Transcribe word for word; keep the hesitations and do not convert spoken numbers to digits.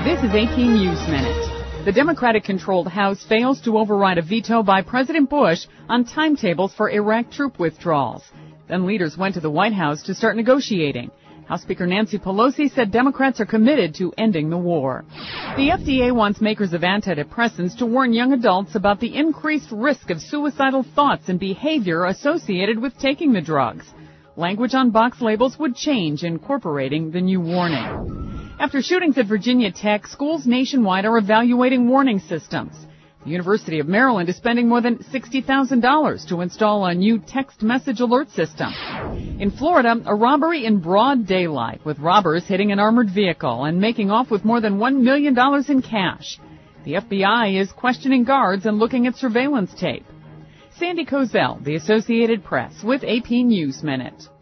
This is A P News Minute. The Democratic-controlled House fails to override a veto by President Bush on timetables for Iraq troop withdrawals. Then leaders went to the White House to start negotiating. House Speaker Nancy Pelosi said Democrats are committed to ending the war. The F D A wants makers of antidepressants to warn young adults about the increased risk of suicidal thoughts and behavior associated with taking the drugs. Language on box labels would change, incorporating the new warning. After shootings at Virginia Tech, schools nationwide are evaluating warning systems. The University of Maryland is spending more than sixty thousand dollars to install a new text message alert system. In Florida, a robbery in broad daylight, with robbers hitting an armored vehicle and making off with more than one million dollars in cash. The F B I is questioning guards and looking at surveillance tape. Sandy Kozel, The Associated Press, with A P News Minute.